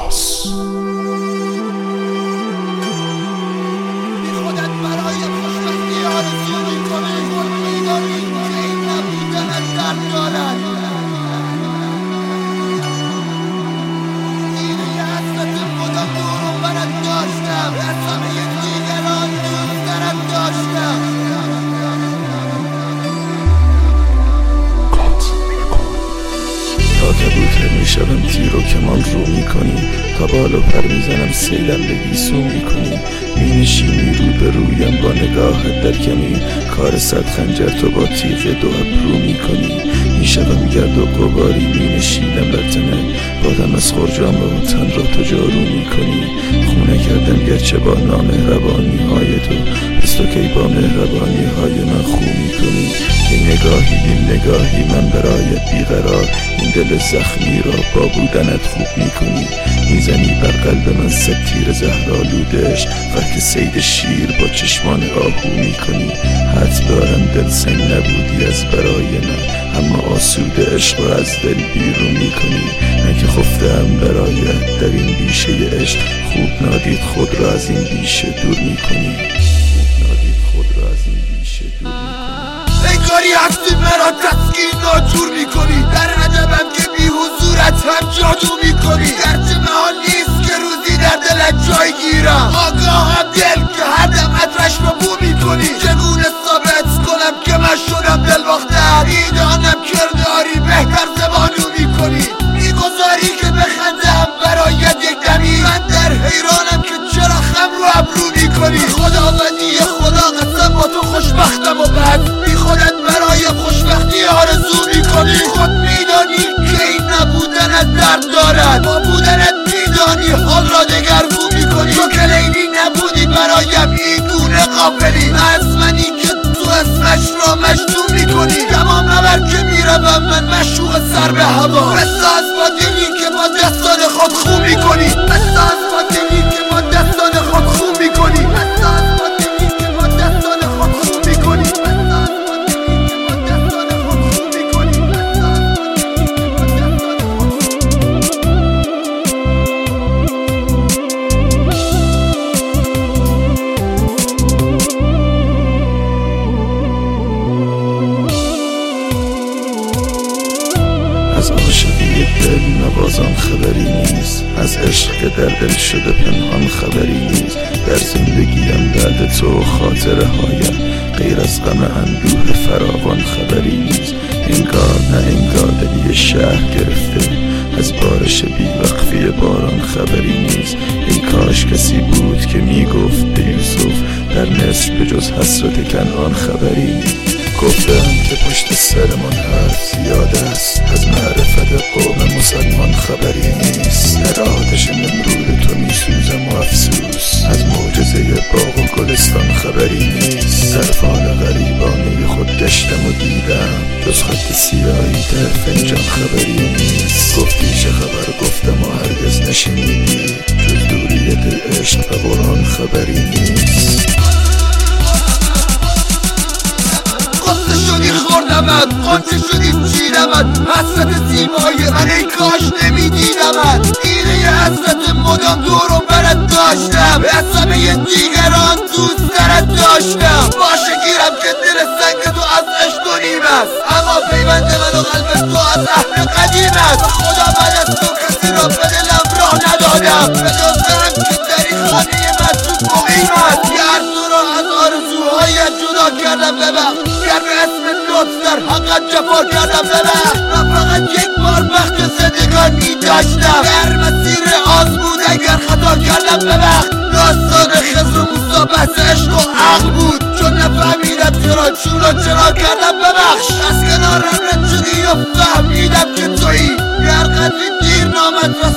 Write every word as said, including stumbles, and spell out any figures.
باس. میشوم تیر و کمان رو میکنی، تا بالا پر میزنم سیلم به گیسو میکنی. مینشینی رو به رویم با نگاهت در کمی، کار صد خنجر تو با تیغ دو ابرو میکنی. میشوم گرد و غباری مینشینم بر تنت، بادم از خرجام و تن را تو جارو میکنی. خونه کردم گرچه با نامهربانی های تو، پس تو کی با مهربانی های من خو میکنی. این نگاهی این نگاهی من برایت بیقرار، این دل زخمی را با بودنت خوب میکنی. میزنی بر قلب من صد تیر زهرآلودش، وقت صید شیر با چشمان آهو میکنی. حد دارم دل سنگ نبودی از برای من، اما آسوده عشق را از دل بیرون میکنی. من که خفتم برایت در این بیشه عشق، خوب نادید خود را از این بیشه دور میکنی. خوب نادید خود را از این بیشه دور میکنی. انگاری هستی مرا تسکین ناجور میکنی، در عجبم که بی حضورت هم جادو میکنی. گرچه محال نیست که روزی در دلت جای گیرم، آگاهم دل که هر دم عطرش رو بو میکنی. چگونه ثابت کنم که من شدم دل باختم، میدانم کرداری بهتر زبانو میکنی. میگذاری که بخندم برایت یک دمی، من در حیرانم که چرا خم رو ابرو میکنی. خداوندی خدا قسم با تو خوشبختم و بعد بی خودت برایم خوشبختی آرزو میکنی. خود میدانی که این نبودنت درد دارد، با بودنت میدانی حال را دگرگو میکنی. تو که لیلی نبودی برایم این گونه غافلی، از منی که تو اسمش را مشتو میکنی. تمام نبر که میروم من مشوق سر به هوا، بساز با دلی که با دستان خود خو میکنی. بساز با دلی که با دستان خود خو میکنی. بساز با دلی که با دستان خود خو میکنی. بساز با دلی که با دستان خود خو میکنی. بساز با دلی که با دستان خود از عاشقی دل نوازان خبری نیست، از عشق که در دل شده پنهان خبری نیست. در زندگیم بعد تو خاطره هایم، غیر از غم اندوه فراوان خبری نیست. انگار نه انگار دلی شهر گرفته، از بارش بیوقفی باران خبری نیست. این کاش کسی بود که میگفت به یوسف، در مصر به جز حسرت کنعان خبری نیست. گفتم که پشت سرمان حرف زیاد است، از معرفت قوم مسلمان خبری نیست. در آتش نمرود تو میسوزم و افسوس، از معجزه باغ و گلستان خبری نیست. در فال غریبانه خود گشتم و دیدم، جز خط سیاهی در فنجان خبری نیست. گفتی چه خبر گفتم و هرگز نشنیدی، جز دوریت عشق و قرآن خبری نیست. قصه شدی خوردمت، قنچه شدی چیدمت، حسرت زیبای من ای کاش نمیدیدمت. ایره حسرت مدام دور و برت داشتم، حسابه دیگران دوست درت داشتم. باشه گیرم که دل سنگ تو از عشق دو نیم است، اما پیوند من و قلب تو از عهد قدیم است. خدا من از تو کسی را به دلم راه ندادم، به دسترم که در این خانه مسجود مقیم است. گر تو را از آرزوهایت جدا کردم ببخش، گر به اسم لطف در حقت جفا کردم ببخش. من فقط یک بار وقت زندگانی داشتم، در مسیر آزمون اگر خطا کردم ببخش. داستان خضر و موسی بحث عشق و عقل بود، چون نفهمیدم چرا چون و چرا کردم ببخش. از کنارم رد شدی و فهمیدم که تویی، گر قدری دیر نامت